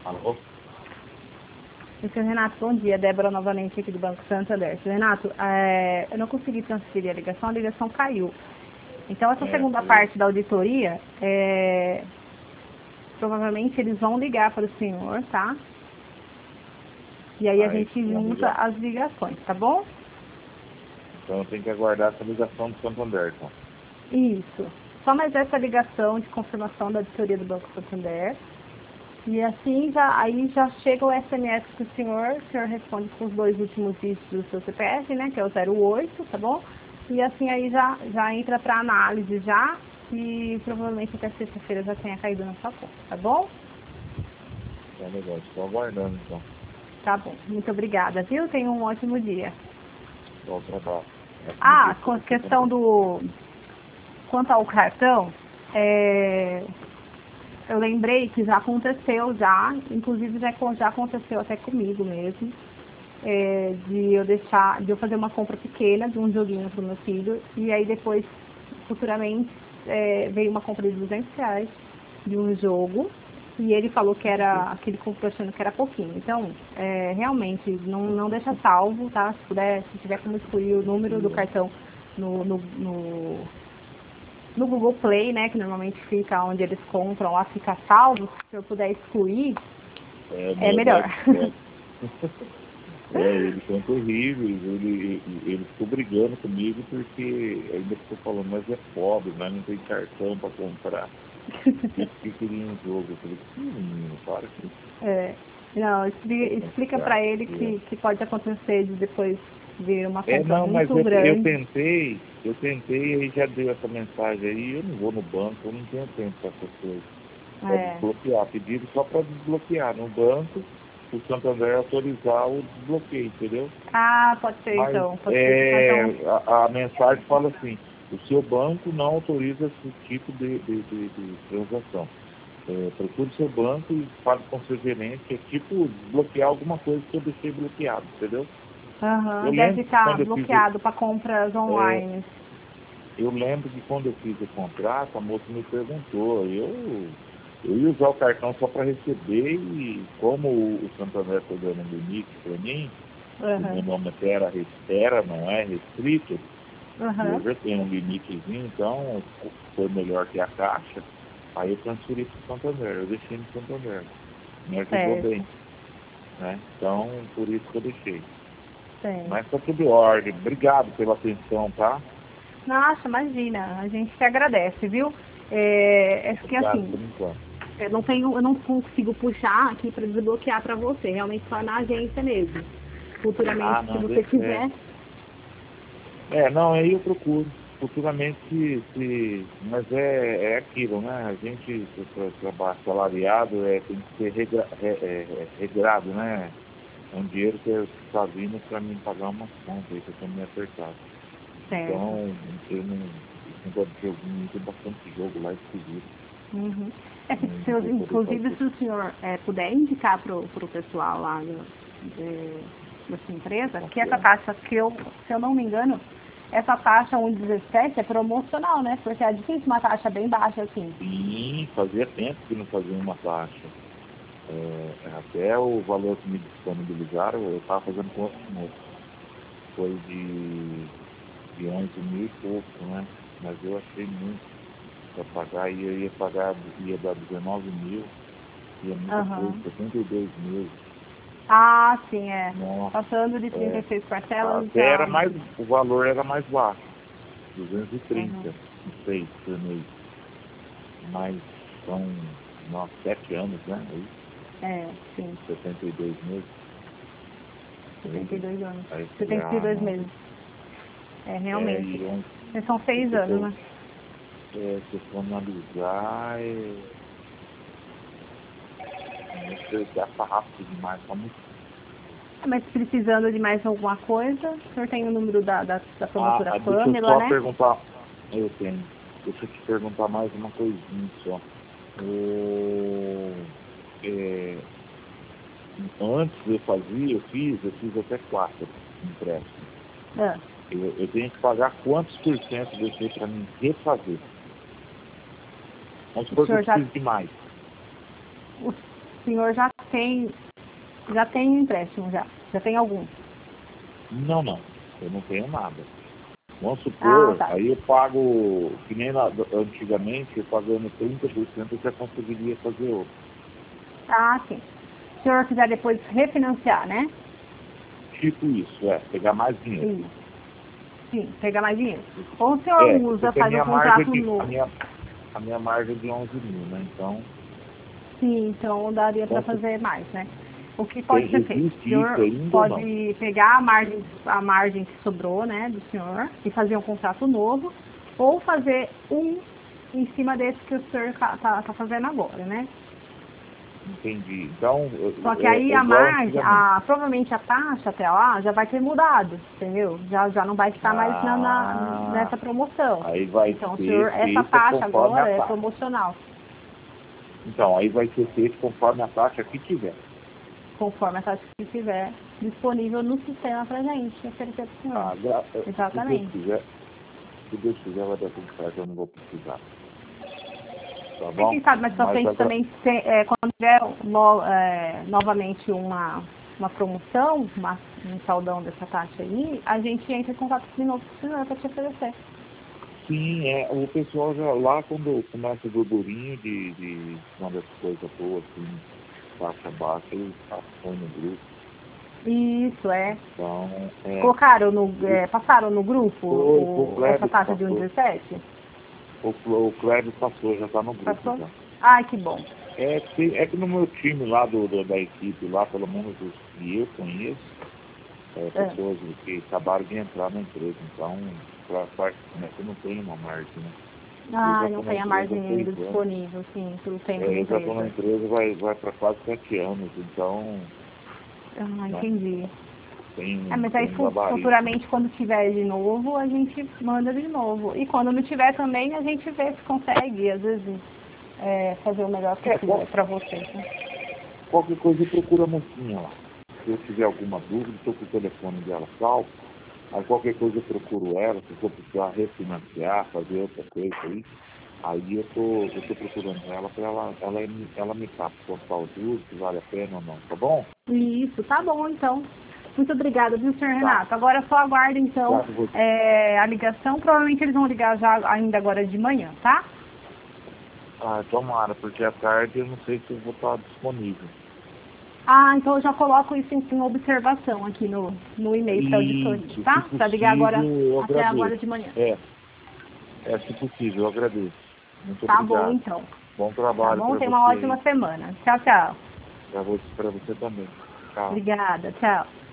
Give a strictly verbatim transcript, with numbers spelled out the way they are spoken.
Alô? Senhor Renato, bom dia. Débora novamente aqui do Banco Santander. Senhor Renato, é, eu não consegui transferir a ligação, a ligação caiu. Então, essa É, segunda foi. parte da auditoria, é, provavelmente eles vão ligar para o senhor, tá? E aí a Aí, gente vamos junta ligar. as ligações, tá bom? Então eu tenho que aguardar essa ligação do Santander, então. Isso. Só mais essa ligação de confirmação da auditoria do Banco Santander. E assim, já, aí já chega o S M S para o senhor, o senhor responde com os dois últimos dígitos do seu C P F, né, que é o zero oito, tá bom? E assim aí já, já entra para análise já, e provavelmente até sexta-feira já tenha caído na sua conta, tá bom? Tá legal, estou aguardando, então. Tá bom, muito obrigada, viu? Tenha um ótimo dia. Bom trabalho. É como Ah, disse, com a eu tô questão do... Quanto ao cartão, é... eu lembrei que já aconteceu já, inclusive já, já aconteceu até comigo mesmo, é, de eu deixar, de eu fazer uma compra pequena de um joguinho para o meu filho, e aí depois, futuramente, é, veio uma compra de duzentos reais de um jogo, e ele falou que era, aquele comprou achando que era pouquinho. Então, é, realmente, não, não deixa salvo, tá? Se puder, se tiver como excluir o número do cartão no, no, no no Google Play, né, que normalmente fica onde eles compram, lá fica salvo, se eu puder excluir, É, é meu melhor. neto, é, eles são terríveis, ele, ele, ele ficou brigando comigo porque ainda ficou falando, mas é pobre, mas não tem cartão para comprar. Isso que queria um jogo. Eu falei, que menino, para que É, não, explica, explica para ele que, que pode acontecer de depois vir uma É, compra não, mas muito eu, eu grande. tentei, eu tentei e já deu essa mensagem aí, eu não vou no banco, eu não tenho tempo para essas coisas. Para É, desbloquear, pedido só para desbloquear no banco, o Santander autorizar o desbloqueio, entendeu? ah, pode ser Mas então, pode ser que o é, cartão... a, a mensagem fala assim, o seu banco não autoriza esse tipo de, de, de, de transação. É, procure seu banco e fale com seu gerente, é tipo desbloquear alguma coisa que eu deixei bloqueado, entendeu? Aham, Eu deve lembro que estar quando eu fiz o, bloqueado para compras é, online. eu lembro que quando eu fiz o contrato, a moça me perguntou, eu, eu ia usar o cartão só para receber e como o, o Santander está dando um limite para mim, o meu Aham, nome até era, era, não é restrito, e eu aham, já tenho um limitezinho, então foi melhor que a Caixa, aí eu transferi para o Santander, eu deixei no Santander, me ajudou certo, bem, né? Então, por isso que eu deixei. certo. Mas está tudo em ordem, obrigado pela atenção, tá? Nossa, imagina, a gente que agradece, viu? É, é que Obrigado assim, por enquanto. eu não tenho, eu não consigo puxar aqui para desbloquear para você, realmente só na agência mesmo. Futuramente, Ah, se não, você é, quiser, é, não, aí eu procuro. Futuramente, se, se, mas é, é aquilo, né? A gente, para trabalho salariado, é, tem que ser regra, é, é, é, regrado, né? É um dinheiro que está vindo para mim pagar umas contas aí que eu estou meio apertado. certo. Então, eu não, esse negócio de joguinho, tem bastante jogo lá esquisito. Uhum. É que, Não, se, não eu- vou poder inclusive, fazer. se o senhor é, puder indicar para o pessoal lá do, de, da sua empresa, que essa Confiança. taxa, que eu, se eu não me engano, essa taxa um vírgula dezessete é promocional, né? Porque é difícil uma taxa bem baixa assim. Sim, fazia tempo que não fazia uma taxa. É, até o valor que me disponibilizaram, eu estava fazendo com outros moços. Foi de, de onze mil e pouco, né? Mas eu achei muito para pagar, e eu ia pagar, ia dar dezenove mil, ia muita coisa, Aham. setenta e dois mil. Ah, sim, é. Nossa, Passando de trinta é, e seis parcelas até já. era mais, o valor era mais baixo, duzentos e Aham. trinta não sei, por mês. Mas são, nossa, sete anos, né? Aí, É, sim. setenta e dois meses. setenta e dois anos. Aí eu falei, setenta e ah, dois não. meses. É, É, realmente. e onde, São seis se anos, for, né? é, se for analisar, é, é, gasta rápido demais, tá muito. Mas precisando de mais alguma coisa, o senhor tem o número da, da, da Ah, promotora ah, deixa eu Pamela, só né? perguntar, eu tenho, deixa eu te perguntar mais uma coisinha só. O, é, antes eu fazia, eu fiz, eu fiz até quatro empréstimos. Ah, Eu, eu tenho que pagar quantos por cento desse para mim refazer? Vamos o supor que eu senhor já. preciso de mais. senhor já tem, já tem empréstimo, já, já tem algum? Não, não, eu não tenho nada. Vamos supor, Ah, tá. aí eu pago, que nem na, antigamente, eu pagando trinta por cento eu já conseguiria fazer outro. Ah, sim. Se o senhor quiser depois refinanciar, né? Tipo isso, é, pegar mais dinheiro. Sim. Sim, pegar mais dinheiro. Ou o senhor É, usa, porque a faz um minha margem contrato de, a novo. minha, a minha margem é de onze mil, né? Então, Sim, então daria para então fazer mais, né? O que pode tem, ser feito? O existe isso senhor ainda ou não? pode pegar a margem, a margem que sobrou, né, do senhor e fazer um contrato novo, ou fazer um em cima desse que o senhor está tá, tá fazendo agora, né? Entendi. Então, Só que é, aí é a igual margem, antigamente. a, provavelmente a taxa até lá já vai ter mudado, entendeu? Já, já não vai estar mais na, na- Ah, nessa promoção. aí vai Então, o ser senhor, essa feita taxa conforme agora a é taxa. promocional, Então, aí vai ser feito conforme a taxa que tiver. conforme a taxa que estiver disponível no sistema para gente oferecer para o senhor. Ah, gra- se Deus Exatamente. quiser, se Deus quiser vai dar tudo certo, eu não vou precisar. Tá E bom? quem sabe mais pra Mas frente agora, também, se- é, quando tiver no- é, novamente uma, uma promoção, uma, um saldão dessa taxa aí, a gente entra em contato de novo com o senhor para te oferecer. sim, é, o pessoal já lá quando começa o burburinho de, de quando as coisas boas, assim, taxa baixa, eles passam no grupo. Isso, é. Então, é, Colocaram no, é, passaram no grupo foi, foi o o, essa Kleber que taxa de passou. um vírgula dezessete? O, o Kleber passou, já está no grupo Passou? já. Ai, que bom. É que, é que no meu time lá, do, do- da equipe lá, pelo menos os que eu conheço, é, É. pessoas que acabaram de entrar na empresa, então, para parte né, que não tem uma margem, né? Eu já Ai, não estou na tem a empresa há margem seis ainda anos. disponível, sim, pelo tempo É, da eu já estou na empresa. empresa, vai, vai para quase sete anos, então, Ah, né, entendi. tem, É, mas aí tem um fu- gabarito. futuramente, quando tiver de novo, a gente manda de novo. E quando não tiver também, a gente vê se consegue, às vezes, é, fazer o melhor É, possível qual- para vocês. Né? qualquer coisa procura a mocinha lá. Se eu tiver alguma dúvida, estou com o telefone dela salvo. Aí qualquer coisa eu procuro ela, se for precisar refinanciar, fazer outra coisa aí, aí eu tô, eu tô procurando ela para ela, ela, me- ela me passa quanto o juros, se vale a pena ou não, tá bom? Isso, tá bom, então. Muito obrigada, viu, senhor Tá. Renato? Agora só aguarda, então, Obrigado você. é, a ligação. Provavelmente eles vão ligar já ainda agora de manhã, tá? Ah, tomara, porque à tarde eu não sei se eu vou estar disponível. Ah, então eu já coloco isso em, em observação aqui no, no e-mail para auditoria, Isso, tá? se Para ligar agora, possível, eu até agora agradeço. de manhã. É, é, se possível, eu agradeço. Muito Tá bom, obrigado. então. Bom Tá trabalho bom? para Tenha uma você ótima aí, semana. Tchau, tchau. para você, para você também. Tchau. Obrigada. Tchau.